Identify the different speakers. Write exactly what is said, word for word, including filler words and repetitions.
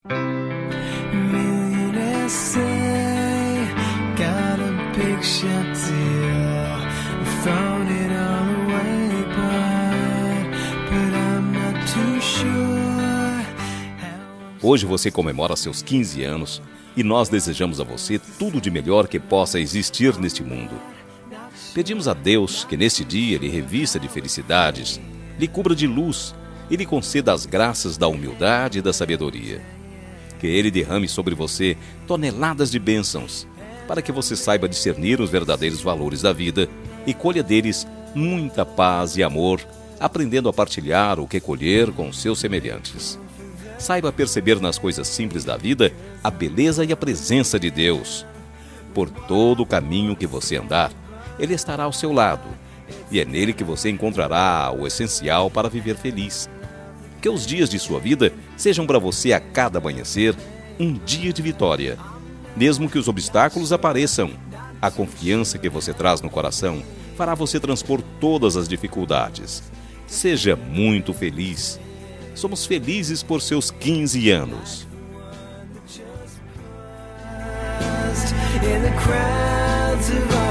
Speaker 1: Millionaires say, got a picture deal, thrown it all away, but, but I'm not too sure.
Speaker 2: Hoje você comemora seus quinze anos e nós desejamos a você tudo de melhor que possa existir neste mundo. Pedimos a Deus que neste dia lhe revista de felicidades, lhe cubra de luz e lhe conceda as graças da humildade e da sabedoria. Que Ele derrame sobre você toneladas de bênçãos, para que você saiba discernir os verdadeiros valores da vida e colha deles muita paz e amor, aprendendo a partilhar o que colher com seus semelhantes. Saiba perceber nas coisas simples da vida a beleza e a presença de Deus. Por todo o caminho que você andar, Ele estará ao seu lado, e é nele que você encontrará o essencial para viver feliz. Que os dias de sua vida sejam para você a cada amanhecer um dia de vitória. Mesmo que os obstáculos apareçam, a confiança que você traz no coração fará você transpor todas as dificuldades. Seja muito feliz. Somos felizes por seus quinze anos.
Speaker 1: In the crowds of